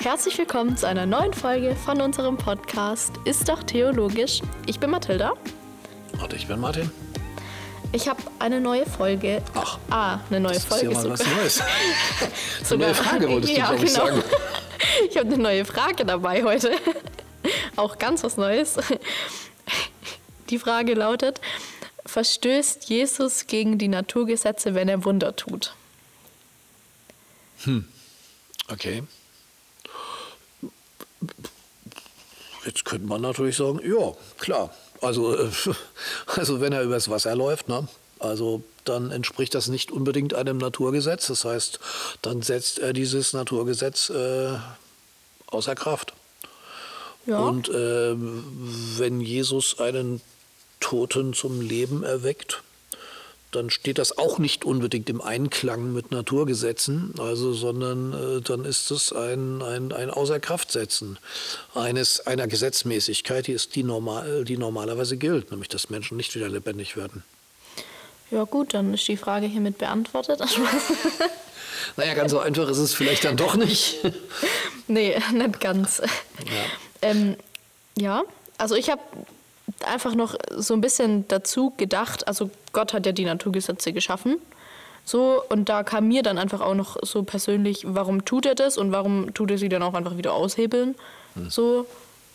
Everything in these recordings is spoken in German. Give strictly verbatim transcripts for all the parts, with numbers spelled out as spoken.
Herzlich willkommen zu einer neuen Folge von unserem Podcast Ist doch theologisch. Ich bin Mathilda. Und ich bin Martin. Ich habe eine neue Folge. Ach, ah, eine neue das Folge. Ist ja mal was Neues. So eine neue Frage wolltest ja, du, glaube ich, genau. sagen. Ich habe eine neue Frage dabei heute. Auch ganz was Neues. Die Frage lautet: Verstößt Jesus gegen die Naturgesetze, wenn er Wunder tut? Hm. Okay. Jetzt könnte man natürlich sagen, ja, klar. Also, äh, also wenn er übers Wasser läuft, ne? Also dann entspricht das nicht unbedingt einem Naturgesetz. Das heißt, dann setzt er dieses Naturgesetz äh, außer Kraft. Ja. Und äh, wenn Jesus einen Toten zum Leben erweckt, dann steht das auch nicht unbedingt im Einklang mit Naturgesetzen, also, sondern äh, dann ist es ein, ein, ein Außerkraftsetzen eines, einer Gesetzmäßigkeit, die, ist die, normal, die normalerweise gilt, nämlich dass Menschen nicht wieder lebendig werden. Ja gut, dann ist die Frage hiermit beantwortet. Naja, ganz so einfach ist es vielleicht dann doch nicht. Nee, nicht ganz. Ja, Ähm, ja, also ich habe einfach noch so ein bisschen dazu gedacht, also Gott hat ja die Naturgesetze geschaffen, so, und da kam mir dann einfach auch noch so persönlich, warum tut er das und warum tut er sie dann auch einfach wieder aushebeln, hm. so.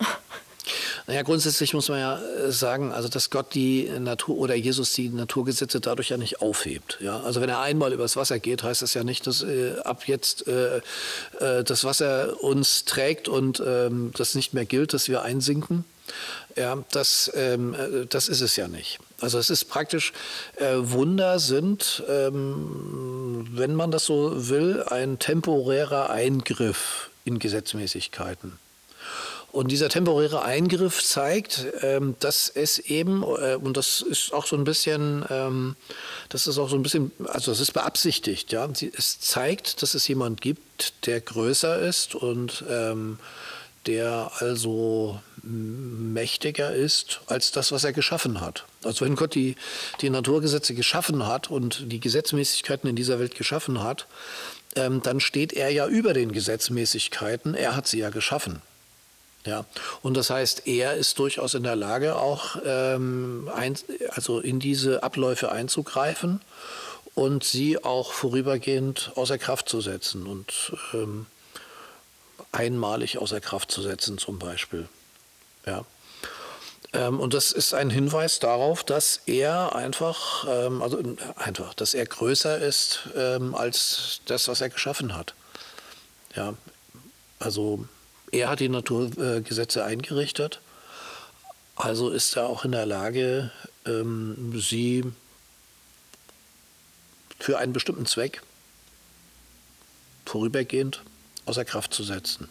Naja, grundsätzlich muss man ja sagen, also dass Gott die Natur oder Jesus die Naturgesetze dadurch ja nicht aufhebt. Ja? Also wenn er einmal übers Wasser geht, heißt das ja nicht, dass äh, ab jetzt äh, äh, das Wasser uns trägt und ähm, das nicht mehr gilt, dass wir einsinken. Ja, das, ähm, das ist es ja nicht. Also es ist praktisch, äh, Wunder sind, ähm, wenn man das so will, ein temporärer Eingriff in Gesetzmäßigkeiten. Und dieser temporäre Eingriff zeigt, ähm, dass es eben, äh, und das ist auch so ein bisschen, ähm, das ist auch so ein bisschen, also es ist beabsichtigt, ja. Es zeigt, dass es jemand gibt, der größer ist und ähm, der also mächtiger ist als das, was er geschaffen hat. Also wenn Gott die, die Naturgesetze geschaffen hat und die Gesetzmäßigkeiten in dieser Welt geschaffen hat, ähm, dann steht er ja über den Gesetzmäßigkeiten, er hat sie ja geschaffen. Ja, und das heißt, er ist durchaus in der Lage, auch ähm, ein, also in diese Abläufe einzugreifen und sie auch vorübergehend außer Kraft zu setzen und ähm, einmalig außer Kraft zu setzen zum Beispiel. Ja. Ähm, und das ist ein Hinweis darauf, dass er einfach, ähm, also einfach, dass er größer ist ähm, als das, was er geschaffen hat. Ja, also er hat die Naturgesetze eingerichtet, also ist er auch in der Lage, ähm, sie für einen bestimmten Zweck vorübergehend außer Kraft zu setzen.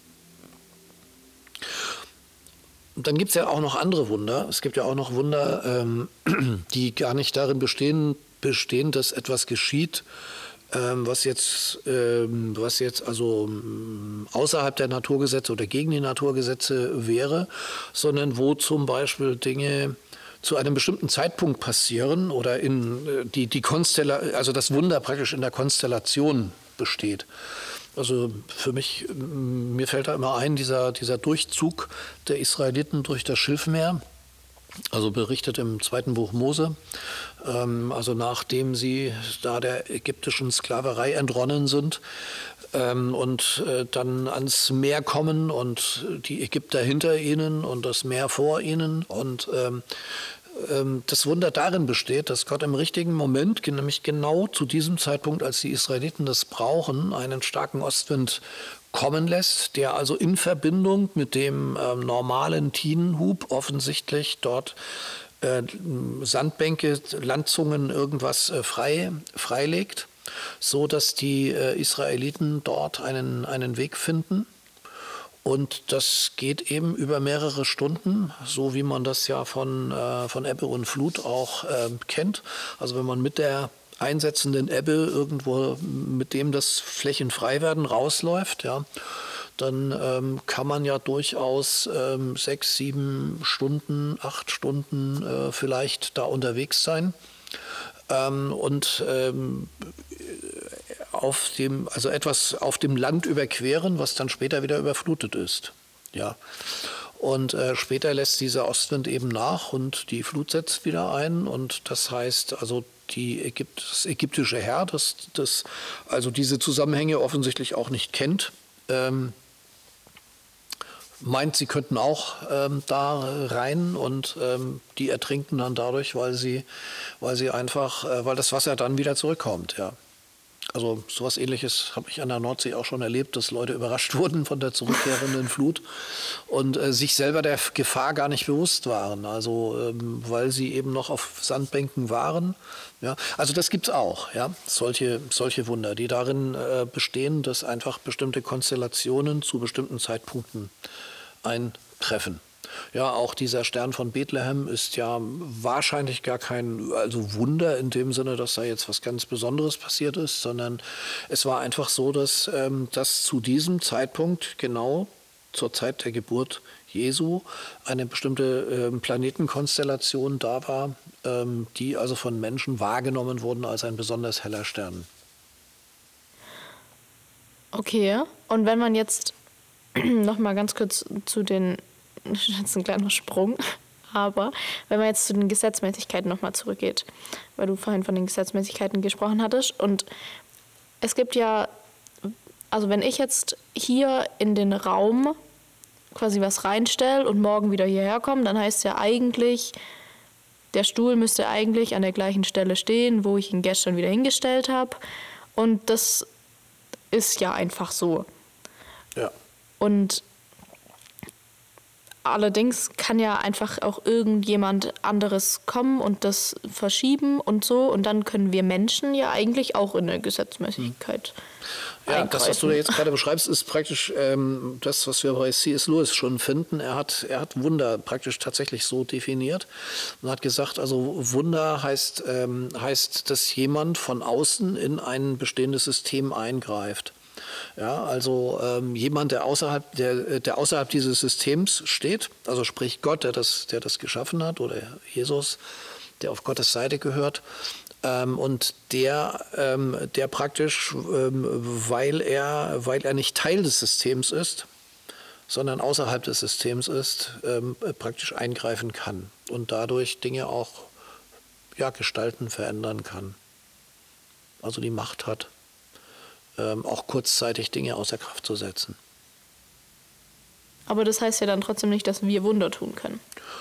Und dann gibt es ja auch noch andere Wunder. Es gibt ja auch noch Wunder, ähm, die gar nicht darin bestehen, bestehen, dass etwas geschieht, Was jetzt, was jetzt also außerhalb der Naturgesetze oder gegen die Naturgesetze wäre, sondern wo zum Beispiel Dinge zu einem bestimmten Zeitpunkt passieren oder in die, die Konstella- also das Wunder praktisch in der Konstellation besteht. Also für mich, mir fällt da immer ein, dieser, dieser Durchzug der Israeliten durch das Schilfmeer. Also berichtet im zweiten Buch Mose, ähm, also nachdem sie da der ägyptischen Sklaverei entronnen sind ähm, und äh, dann ans Meer kommen und die Ägypter hinter ihnen und das Meer vor ihnen. Und ähm, ähm, das Wunder darin besteht, dass Gott im richtigen Moment, nämlich genau zu diesem Zeitpunkt, als die Israeliten das brauchen, einen starken Ostwind kommen lässt, der also in Verbindung mit dem ähm, normalen Tienenhub offensichtlich dort äh, Sandbänke, Landzungen, irgendwas äh, frei, freilegt, so dass die äh, Israeliten dort einen, einen Weg finden. Und das geht eben über mehrere Stunden, so wie man das ja von, äh, von Ebbe und Flut auch äh, kennt. Also wenn man mit der einsetzenden Ebbe irgendwo, mit dem das Flächen frei werden, rausläuft, ja, dann ähm, kann man ja durchaus ähm, sechs, sieben Stunden, acht Stunden äh, vielleicht da unterwegs sein. Ähm, und ähm, auf dem, also etwas auf dem Land überqueren, was dann später wieder überflutet ist. Ja. Und äh, später lässt dieser Ostwind eben nach und die Flut setzt wieder ein. Und das heißt, also die Ägypt, das ägyptische Heer, das, das also diese Zusammenhänge offensichtlich auch nicht kennt, ähm, meint, sie könnten auch ähm, da rein und ähm, die ertrinken dann dadurch, weil sie, weil sie einfach, äh, weil das Wasser dann wieder zurückkommt. Ja. Also sowas Ähnliches habe ich an der Nordsee auch schon erlebt, dass Leute überrascht wurden von der zurückkehrenden Flut und äh, sich selber der Gefahr gar nicht bewusst waren, also ähm, weil sie eben noch auf Sandbänken waren. Ja. Also das gibt es auch, ja, solche, solche Wunder, die darin äh, bestehen, dass einfach bestimmte Konstellationen zu bestimmten Zeitpunkten eintreffen. Ja, auch dieser Stern von Bethlehem ist ja wahrscheinlich gar kein also Wunder in dem Sinne, dass da jetzt was ganz Besonderes passiert ist, sondern es war einfach so, dass, ähm, dass zu diesem Zeitpunkt, genau zur Zeit der Geburt Jesu, eine bestimmte ähm, Planetenkonstellation da war, ähm, die also von Menschen wahrgenommen wurden als ein besonders heller Stern. Okay, und wenn man jetzt noch mal ganz kurz zu den, das ist ein kleiner Sprung, aber wenn man jetzt zu den Gesetzmäßigkeiten noch mal zurückgeht, weil du vorhin von den Gesetzmäßigkeiten gesprochen hattest und es gibt ja, also wenn ich jetzt hier in den Raum quasi was reinstelle und morgen wieder hierher komme, dann heißt es ja eigentlich, der Stuhl müsste eigentlich an der gleichen Stelle stehen, wo ich ihn gestern wieder hingestellt habe und das ist ja einfach so. Ja. Und allerdings kann ja einfach auch irgendjemand anderes kommen und das verschieben und so. Und dann können wir Menschen ja eigentlich auch in der Gesetzmäßigkeit Ja, eingreifen. das, was du da jetzt gerade beschreibst, ist praktisch ähm, das, was wir bei C S Lewis schon finden. Er hat, er hat Wunder praktisch tatsächlich so definiert und hat gesagt, also Wunder heißt, ähm, heißt, dass jemand von außen in ein bestehendes System eingreift. Ja, also ähm, jemand, der außerhalb, der, der außerhalb dieses Systems steht, also sprich Gott, der das, der das geschaffen hat, oder Jesus, der auf Gottes Seite gehört, ähm, und der, ähm, der praktisch, ähm, weil er, weil er nicht Teil des Systems ist, sondern außerhalb des Systems ist, ähm, praktisch eingreifen kann und dadurch Dinge auch ja, gestalten, verändern kann. Also die Macht hat, Ähm, auch kurzzeitig Dinge außer Kraft zu setzen. Aber das heißt ja dann trotzdem nicht, dass wir Wunder tun können.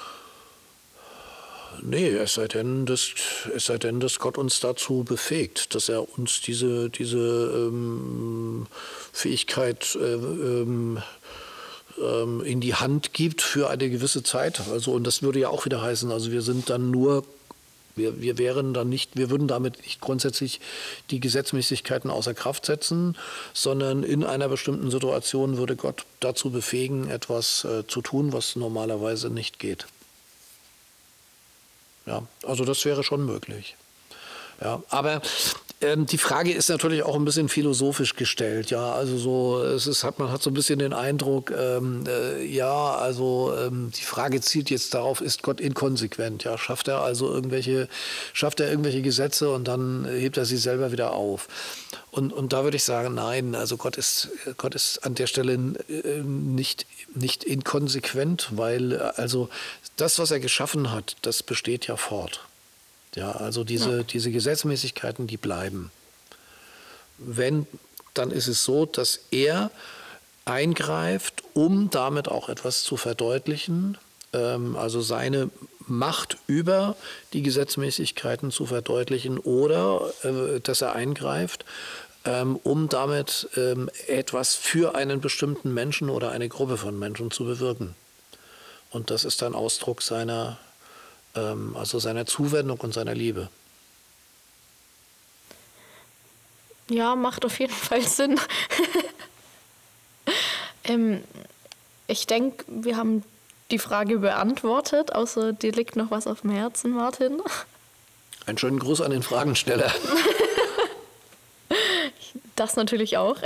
Nee, es sei denn, dass, es sei denn, dass Gott uns dazu befähigt, dass er uns diese, diese ähm, Fähigkeit äh, ähm, ähm, in die Hand gibt für eine gewisse Zeit. Also, und das würde ja auch wieder heißen, also wir sind dann nur Wir, wir, wären dann nicht, wir würden damit nicht grundsätzlich die Gesetzmäßigkeiten außer Kraft setzen, sondern in einer bestimmten Situation würde Gott dazu befähigen, etwas äh, zu tun, was normalerweise nicht geht. Ja, also das wäre schon möglich. Ja, aber ähm, die Frage ist natürlich auch ein bisschen philosophisch gestellt. Ja, also so, es ist, hat, man hat so ein bisschen den Eindruck, ähm, äh, ja, also ähm, die Frage zielt jetzt darauf, ist Gott inkonsequent? Ja, schafft er also irgendwelche, schafft er irgendwelche Gesetze und dann hebt er sie selber wieder auf? Und, und da würde ich sagen, nein, also Gott ist, Gott ist an der Stelle äh, nicht, nicht inkonsequent, weil also das, was er geschaffen hat, das besteht ja fort. Ja, also diese, ja. diese Gesetzmäßigkeiten, die bleiben. Wenn, dann ist es so, dass er eingreift, um damit auch etwas zu verdeutlichen, ähm, also seine Macht über die Gesetzmäßigkeiten zu verdeutlichen oder äh, dass er eingreift, ähm, um damit ähm, etwas für einen bestimmten Menschen oder eine Gruppe von Menschen zu bewirken. Und das ist dann Ausdruck seiner also seiner Zuwendung und seiner Liebe. Ja, macht auf jeden Fall Sinn. ähm, ich denke, wir haben die Frage beantwortet, außer dir liegt noch was auf dem Herzen, Martin. Einen schönen Gruß an den Fragensteller. Das natürlich auch.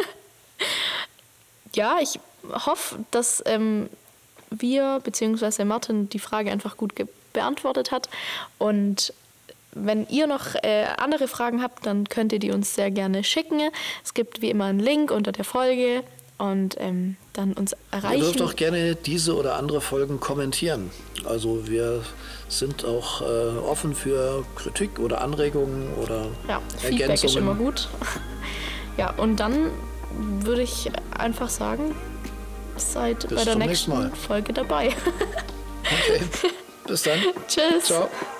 Ja, ich hoffe, dass ähm, wir bzw. Martin die Frage einfach gut ge- beantwortet hat. Und wenn ihr noch äh, andere Fragen habt, dann könnt ihr die uns sehr gerne schicken. Es gibt wie immer einen Link unter der Folge und ähm, dann uns erreichen. Ihr dürft auch gerne diese oder andere Folgen kommentieren. Also wir sind auch äh, offen für Kritik oder Anregungen oder ja, Ergänzungen. Feedback ist immer gut. Ja, und dann würde ich einfach sagen, seid Bis bei der zum nächsten nächsten Mal. Folge dabei. Okay, bis dann. Tschüss. Ciao.